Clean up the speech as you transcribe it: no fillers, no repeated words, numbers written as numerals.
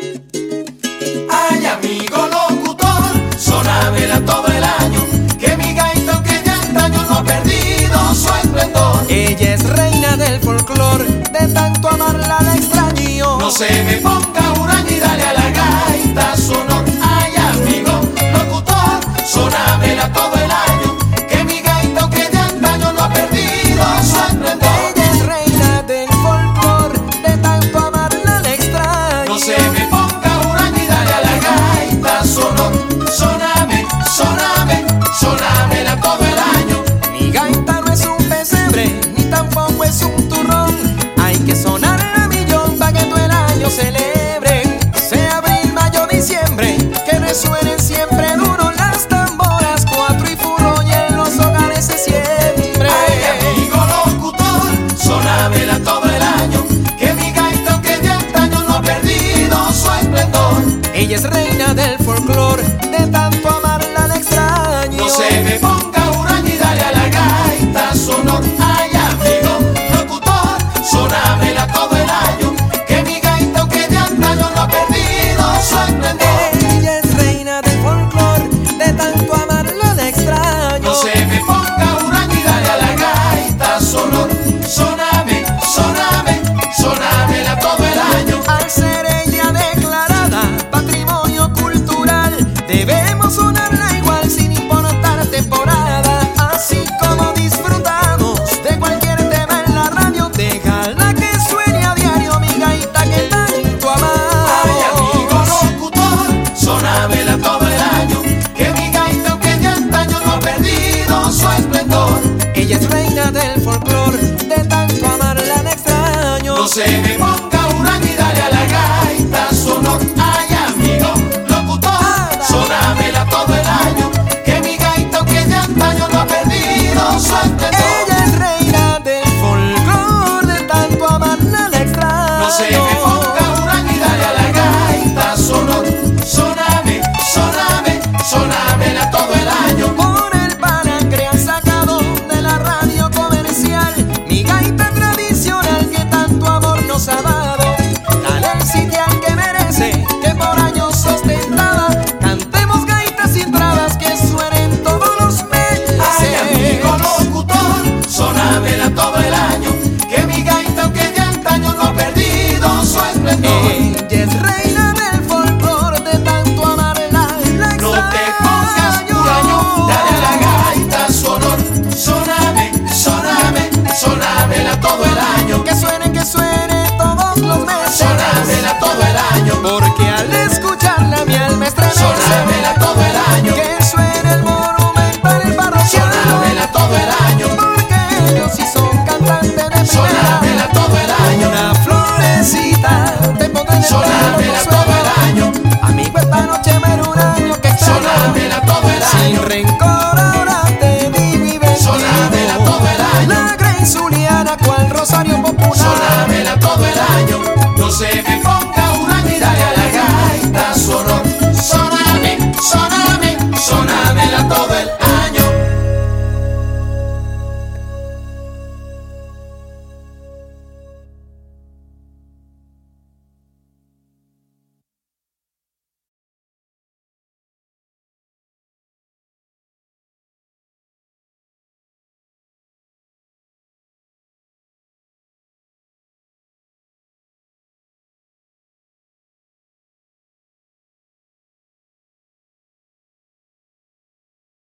Ay, amigo locutor, sonámela todo el año, que mi gaita aunque de antaño no ha perdido su esplendor. Ella es reina del folclor, de tanto amarla la extraño. No se me ponga huraña y dale a la gaita su honor. Ay, amigo locutor, sonámela todo el año, que mi gaita aunque de antaño no ha perdido su esplendor. Ella es reina del folclor, de tanto amarla la extraño. No se me ponga huraña y dale a la gaita su honor. Soname, soname, sonámela todo el año. Mi gaita no es un pesebre, ni tampoco es un turrón. Hay que sonar a millón pa' que todo el año celebre. Sea abril, mayo, diciembre, que resuenen siempre duro las tamboras, cuatro y furro y en los hogares se siempre. Ay, amigo locutor, sonámela todo el año, que mi gaita aunque de antaño no ha perdido su esplendor. Ella es